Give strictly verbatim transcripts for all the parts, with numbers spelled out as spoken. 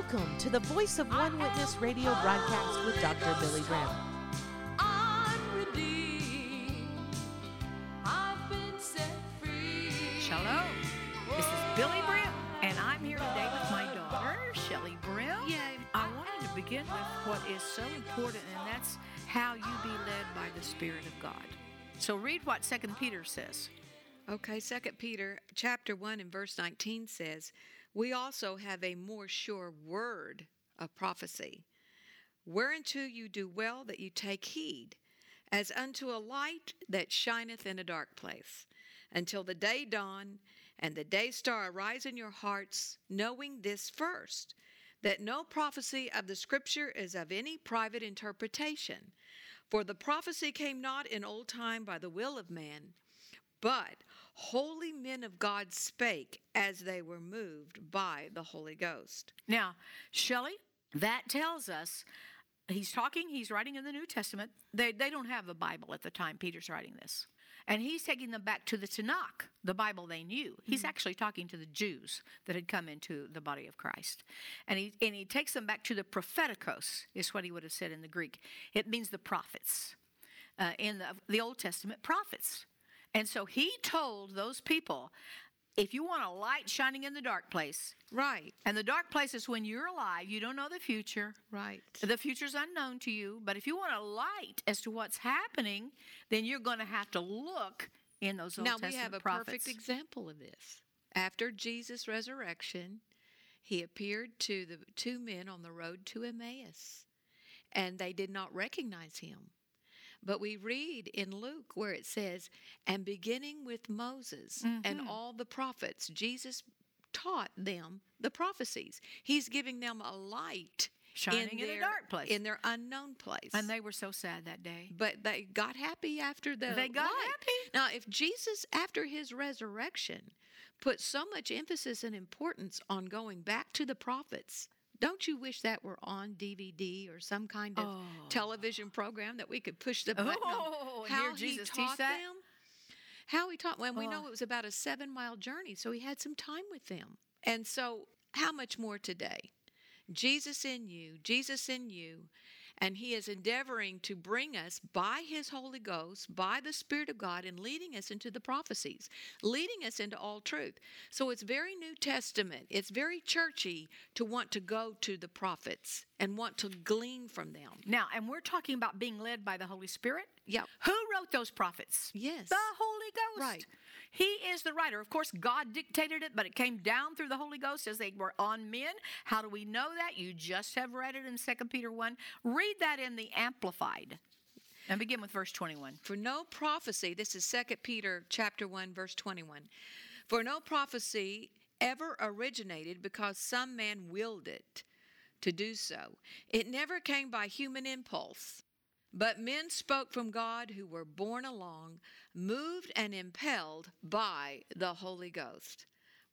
Welcome to the Voice of One Witness radio broadcast with Doctor Billy Graham. Shalom. This is Billy Brim, and I'm here today with my daughter, Shelly Brim. Yay. I wanted to begin with what is so important, and that's how you be led by the Spirit of God. So read what Second Peter says. Okay, Second Peter chapter one and verse nineteen says, "We also have a more sure word of prophecy, whereunto you do well that you take heed, as unto a light that shineth in a dark place, until the day dawn and the day star arise in your hearts, knowing this first, that no prophecy of the Scripture is of any private interpretation. For the prophecy came not in old time by the will of man, but holy men of God spake as they were moved by the Holy Ghost." Now, Shelley, that tells us, he's talking, he's writing in the New Testament. They, they don't have a Bible at the time Peter's writing this. And he's taking them back to the Tanakh, the Bible they knew. He's mm-hmm. actually talking to the Jews that had come into the body of Christ. And he, and he takes them back to the propheticos, is what he would have said in the Greek. It means the prophets. Uh, in the, the Old Testament, prophets. And so he told those people, if you want a light shining in the dark place, right? And the dark place is when you're alive, you don't know the future, right? The future's unknown to you. But if you want a light as to what's happening, then you're going to have to look in those Old now, Testament we have a prophets. Perfect example of this. After Jesus' resurrection, he appeared to the two men on the road to Emmaus, and they did not recognize him. But we read in Luke where it says, "And beginning with Moses mm-hmm. and all the prophets," Jesus taught them the prophecies. He's giving them a light shining in, in their, a dark place, in their unknown place. And they were so sad that day. But they got happy after the They got light. happy. Now, if Jesus, after his resurrection, put so much emphasis and importance on going back to the prophets, don't you wish that were on D V D or some kind of oh. television program that we could push the button oh, on? How and hear Jesus he taught teach that? them? How he taught? Well, we oh. know it was about a seven-mile journey, so he had some time with them. And so, how much more today? Jesus in you, Jesus in you, and he is endeavoring to bring us by his Holy Ghost, by the Spirit of God, and leading us into the prophecies, leading us into all truth. So it's very New Testament. It's very churchy to want to go to the prophets and want to glean from them. Now, and we're talking about being led by the Holy Spirit? Yep. Who wrote those prophets? Yes. The Holy Ghost. Right. He is the writer. Of course, God dictated it, but it came down through the Holy Ghost as they were on men. How do we know that? You just have read it in Second Peter one. Read that in the Amplified. And begin with verse twenty-one. For no prophecy, this is Second Peter chapter one, verse twenty-one. For no prophecy ever originated because some man willed it to do so. It never came by human impulse. But men spoke from God who were borne along, moved and impelled by the Holy Ghost.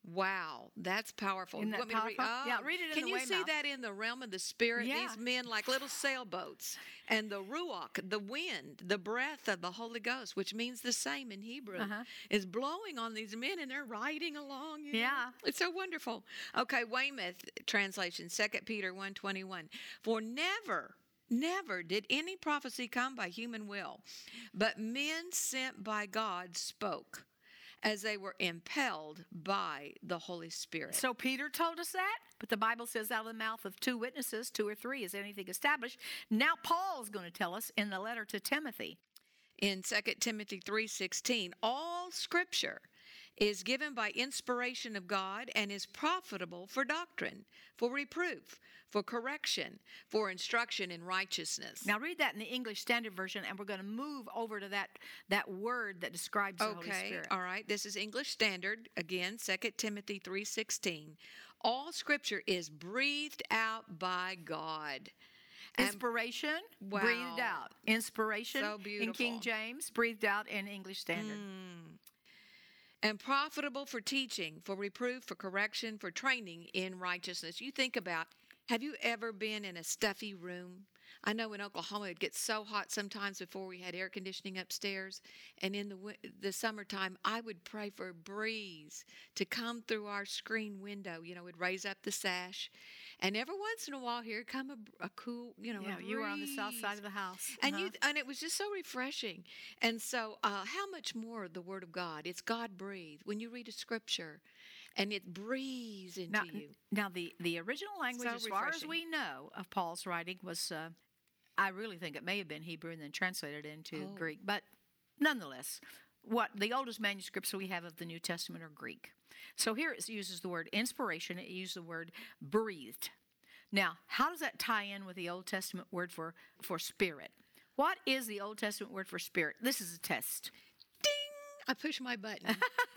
Wow, that's powerful. Isn't that you want powerful? Me to read? Oh, yeah, read it in Can the you Weymouth. see that in the realm of the Spirit? Yeah. These men like little sailboats. And the ruach, the wind, the breath of the Holy Ghost, which means the same in Hebrew, uh-huh. is blowing on these men and they're riding along. You know? Yeah. It's so wonderful. Okay, Weymouth translation, Second Peter one twenty-one. For never... Never did any prophecy come by human will, but men sent by God spoke as they were impelled by the Holy Spirit. So Peter told us that, but the Bible says out of the mouth of two witnesses, two or three, is anything established. Now Paul's going to tell us in the letter to Timothy. In Second Timothy three sixteen, all Scripture is given by inspiration of God and is profitable for doctrine, for reproof, for correction, for instruction in righteousness. Now read that in the English Standard Version, and we're going to move over to that, that word that describes the okay, Holy Spirit. All right. This is English Standard, again, Second Timothy three sixteen. All Scripture is breathed out by God. Inspiration, wow. breathed out. Inspiration so in King James, breathed out in English Standard. Mm. And profitable for teaching, for reproof, for correction, for training in righteousness. You think about, have you ever been in a stuffy room? I know in Oklahoma it gets so hot sometimes before we had air conditioning upstairs. And in the wi- the summertime, I would pray for a breeze to come through our screen window. You know, we'd raise up the sash. And every once in a while here come a, a cool, you know, Yeah, a you were on the south breeze. side of the house. And Uh-huh. you and it was just so refreshing. And so uh, how much more the Word of God? It's God breathed. When you read a scripture and it breathes into Now, you. now the, the original language, So as far as refreshing. we know of Paul's writing, was, uh, I really think it may have been Hebrew and then translated into Oh. Greek. But nonetheless, what the oldest manuscripts we have of the New Testament are Greek. So here it uses the word inspiration. It uses the word breathed. Now, how does that tie in with the Old Testament word for, for spirit? What is the Old Testament word for spirit? This is a test. Ding! I push my button.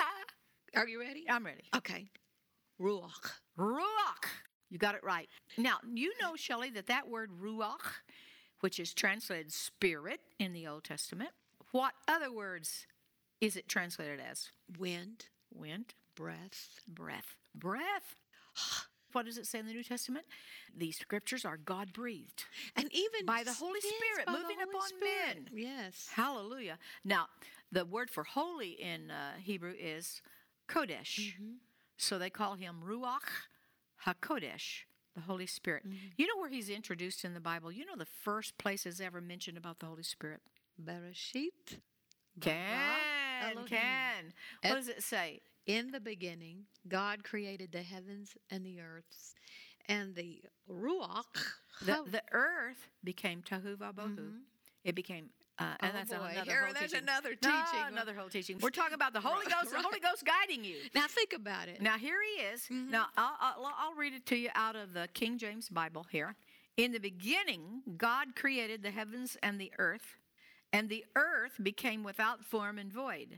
Are you ready? I'm ready. Okay. Ruach. Ruach. You got it right. Now, you know, Shelley, that that word ruach, which is translated spirit in the Old Testament, what other words is it translated as? Wind. Wind, Breath. breath, breath. What does it say in the New Testament? These scriptures are God breathed And even by the Holy yes, Spirit by the moving Holy upon Spirit. men. Yes. Hallelujah. Now, the word for holy in uh, Hebrew is Kodesh. So they call him Ruach HaKodesh, the Holy Spirit. You know where he's introduced in the Bible? You know the first place is ever mentioned about the Holy Spirit? Bereshit. Can, Elohim. can. What Et- does it say? In the beginning, God created the heavens and the earths, and the Ruach. The, how- the earth became Tohu Vabohu. It became, uh, and Oh, that's boy. another Here, whole there's teaching. another No, teaching. another whole teaching. We're talking about the Holy Ghost, the Holy Ghost guiding you. Now think about it. Now, here he is. Now, I'll, I'll, I'll read it to you out of the King James Bible here. In the beginning, God created the heavens and the earth, and the earth became without form and void.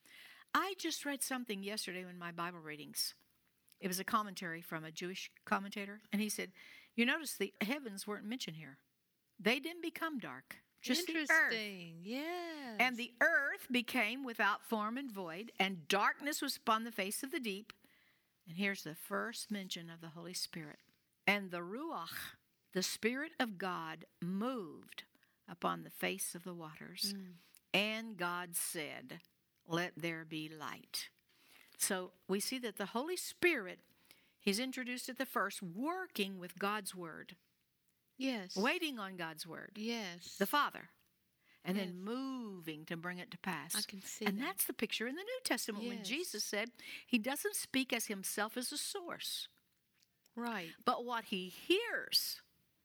I just read something yesterday in my Bible readings. It was a commentary from a Jewish commentator, and he said, you notice the heavens weren't mentioned here. They didn't become dark, just the earth. Interesting. Yes. And the earth became without form and void, and darkness was upon the face of the deep. And here's the first mention of the Holy Spirit. And the Ruach, the Spirit of God, moved upon the face of the waters. And God said, let there be light. So we see that the Holy Spirit, he's introduced at the first, working with God's Word, yes. waiting on God's Word, Yes. the Father, and Yes. then moving to bring it to pass. I can see and that. that's the picture in the New Testament when Yes. Jesus said he doesn't speak as himself as a source, right. but what he hears,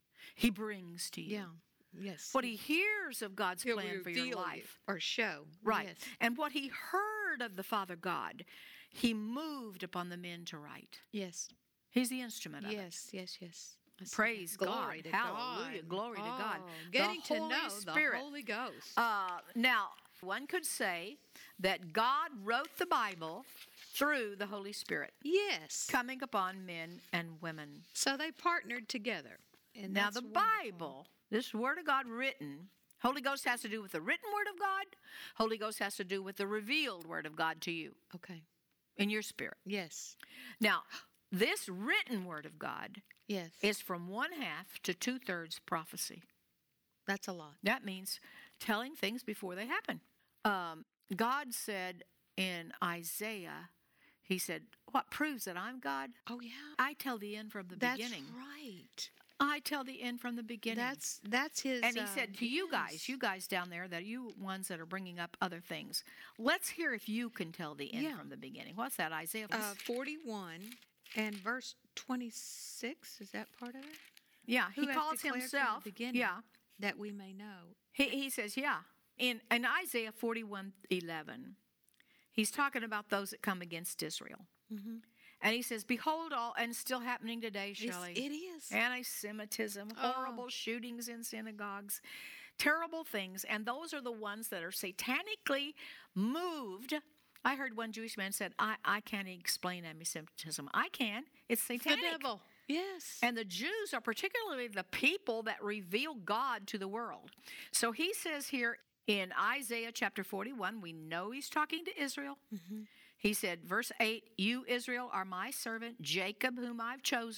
he brings to you. Yeah. Yes. What he hears of God's He'll plan for your reveal life. or show. Right. Yes. And what he heard of the Father God, he moved upon the men to write. Yes. He's the instrument of it. Yes. Yes. Yes. I see Praise that. God. Glory to Hallelujah. God. Glory to God. Oh, The Getting to Holy know Spirit. the Holy Ghost. Uh, now, one could say that God wrote the Bible through the Holy Spirit yes. coming upon men and women. So they partnered together. And Now, that's the wonderful. Bible, this Word of God written, Holy Ghost has to do with the written Word of God. Holy Ghost has to do with the revealed Word of God to you Okay. in your spirit. Yes. Now, this written Word of God Yes. is from one half to two thirds prophecy. That's a lot. That means telling things before they happen. Um, God said in Isaiah, he said, what proves that I'm God? Oh yeah. I tell the end from the That's beginning. right. I tell the end from the beginning. That's that's his. and he uh, said to you guys, yes. you guys down there, that you ones that are bringing up other things, let's hear if you can tell the end Yeah. from the beginning. What's that, Isaiah? uh, forty-one and verse twenty-six. Is that part of it? yeah, Who he hath calls declared from the himself. beginning? Yeah, That we may know. he, he says, yeah. In, in Isaiah forty-one eleven, he's talking about those that come against Israel. Mm-hmm. And he says, behold all, and it's still happening today, Shelley. It is. Anti-Semitism, Oh. horrible shootings in synagogues, terrible things. And those are the ones that are satanically moved. I heard one Jewish man said, I, I can't explain anti-Semitism. I can. It's The satanic. devil. Yes. And the Jews are particularly the people that reveal God to the world. So he says here in Isaiah chapter forty-one, we know he's talking to Israel. Mm-hmm. He said, verse eight, you, Israel, are my servant, Jacob, whom I've chosen.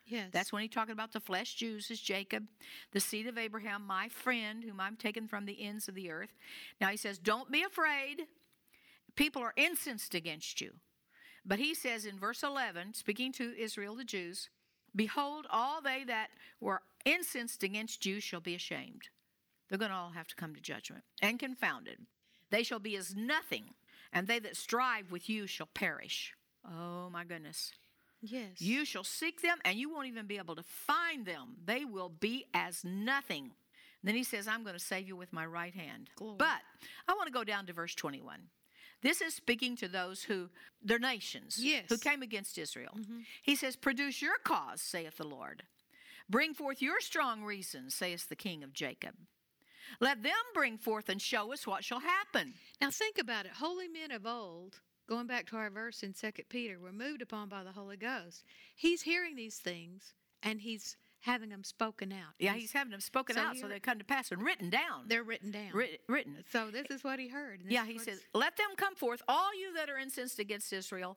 Yes. That's when he's talking about the flesh Jews as Jacob, the seed of Abraham, my friend, whom I'm taken from the ends of the earth. Now he says, don't be afraid. People are incensed against you. But he says in verse eleven, speaking to Israel, the Jews, behold, all they that were incensed against you shall be ashamed. They're going to all have to come to judgment and confounded. They shall be as nothing, and they that strive with you shall perish. Oh, my goodness. Yes. You shall seek them, and you won't even be able to find them. They will be as nothing. And then he says, I'm going to save you with my right hand. Glory. But I want to go down to verse twenty-one. This is speaking to those who, their nations, Yes. who came against Israel. Mm-hmm. He says, produce your cause, saith the Lord. Bring forth your strong reasons, saith the King of Jacob. Let them bring forth and show us what shall happen. Now think about it. Holy men of old, going back to our verse in Second Peter, were moved upon by the Holy Ghost. He's hearing these things, and he's having them spoken out. Yeah, he's having them spoken So out here- so they come to pass and written down. They're written down. Writ- written. So this is what he heard. and this Yeah, is he what's- says, let them come forth, all you that are incensed against Israel.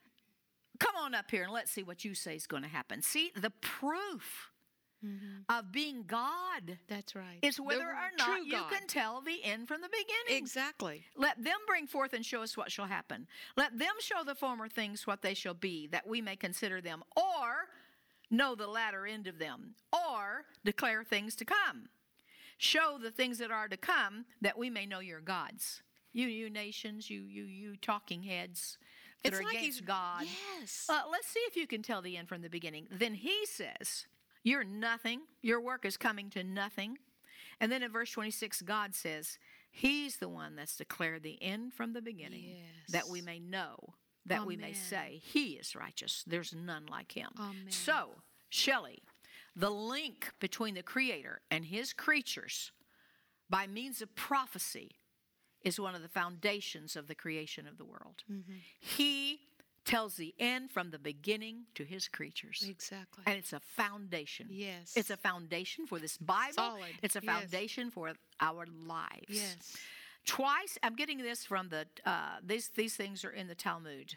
Come on up here and let's see what you say is going to happen. See, the proof Mhm. of being God That's right. is The whether or not true you God. can tell the end from the beginning. Exactly. Let them bring forth and show us what shall happen. Let them show the former things what they shall be, that we may consider them, or know the latter end of them, or declare things to come. Show the things that are to come, that we may know your gods. You, you nations, you, you, you talking heads that It's are like against he's God. Yes. Uh, let's see if you can tell the end from the beginning. Then he says, you're nothing. Your work is coming to nothing. And then in verse twenty-six, God says, he's the one that's declared the end from the beginning, that we Yes. may know, that we may Amen. say, he is righteous. There's none like him. Amen. So, Shelley, the link between the Creator and his creatures by means of prophecy is one of the foundations of the creation of the world. Mm-hmm. He tells the end from the beginning to his creatures. Exactly. And it's a foundation. Yes. It's a foundation for this Bible. Solid. It's a Yes. foundation for our lives. Yes. Twice, I'm getting this from the, uh, these, these things are in the Talmud.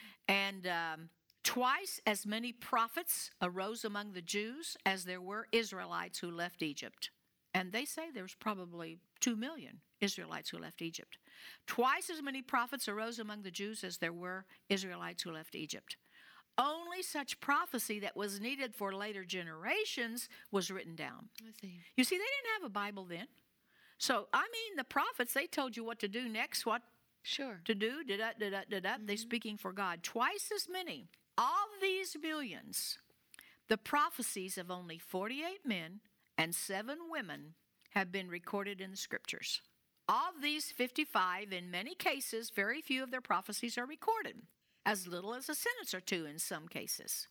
And um, twice as many prophets arose among the Jews as there were Israelites who left Egypt. And they say there's probably two million Israelites who left Egypt. Twice as many prophets arose among the Jews as there were Israelites who left Egypt. Only such prophecy that was needed for later generations was written down. I see. You see, they didn't have a Bible then. So, I mean, the prophets, they told you what to do next, what Sure. to do, da da da da da da. They're speaking for God. Twice as many. Of these millions, the prophecies of only forty-eight men and seven women have been recorded in the scriptures. Of these fifty-five, in many cases, very few of their prophecies are recorded, as little as a sentence or two in some cases.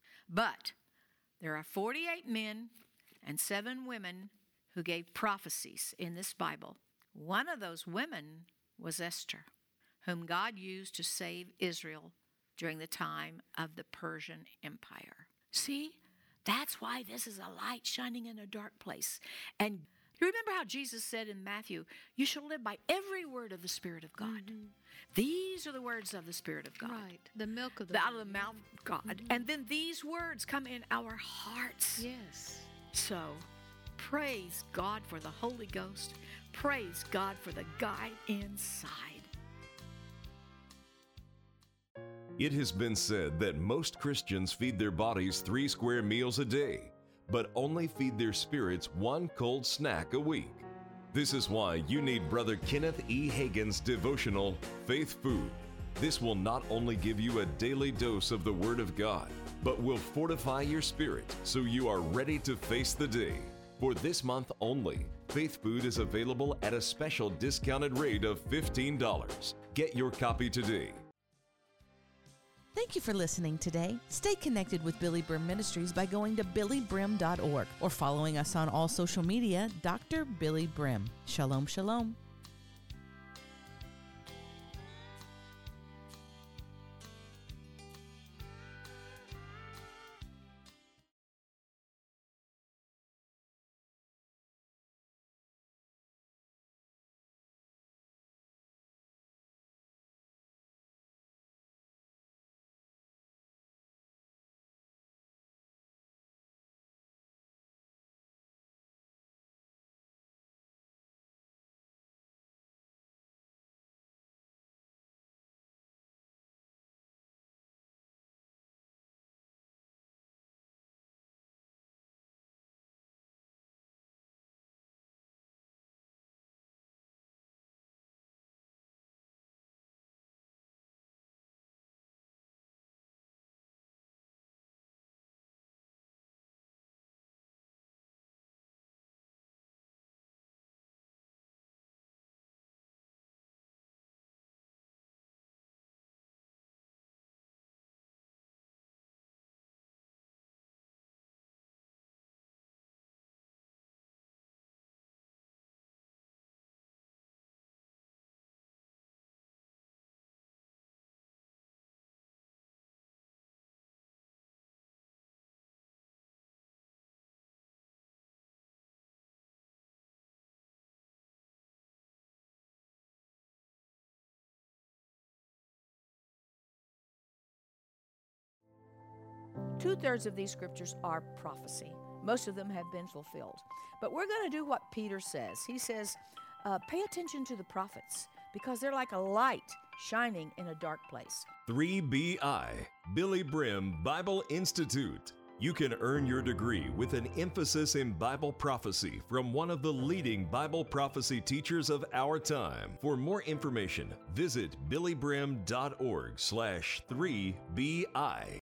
But there are forty-eight men and seven women who gave prophecies in this Bible. One of those women was Esther, whom God used to save Israel during the time of the Persian Empire. See, that's why this is a light shining in a dark place. And you remember how Jesus said in Matthew, you shall live by every word of the Spirit of God. Mhm. These are the words of the Spirit of God. Right. The milk of the The, out of word. the mouth of God. And then these words come in our hearts. Yes. So, praise God for the Holy Ghost. Praise God for the guide inside. It has been said that most Christians feed their bodies three square meals a day, but only feed their spirits one cold snack a week. This is why you need Brother Kenneth E. Hagin's devotional, Faith Food. This will not only give you a daily dose of the Word of God, but will fortify your spirit so you are ready to face the day. For this month only, Faith Food is available at a special discounted rate of fifteen dollars. Get your copy today. Thank you for listening today. Stay connected with Billy Brim Ministries by going to billy brim dot org or following us on all social media, Doctor Billy Brim. Shalom, shalom. Two-thirds of these scriptures are prophecy. Most of them have been fulfilled. But we're going to do what Peter says. He says, uh, pay attention to the prophets because they're like a light shining in a dark place. three B I, Billy Brim Bible Institute. You can earn your degree with an emphasis in Bible prophecy from one of the leading Bible prophecy teachers of our time. For more information, visit billybrim dot org slash three B I.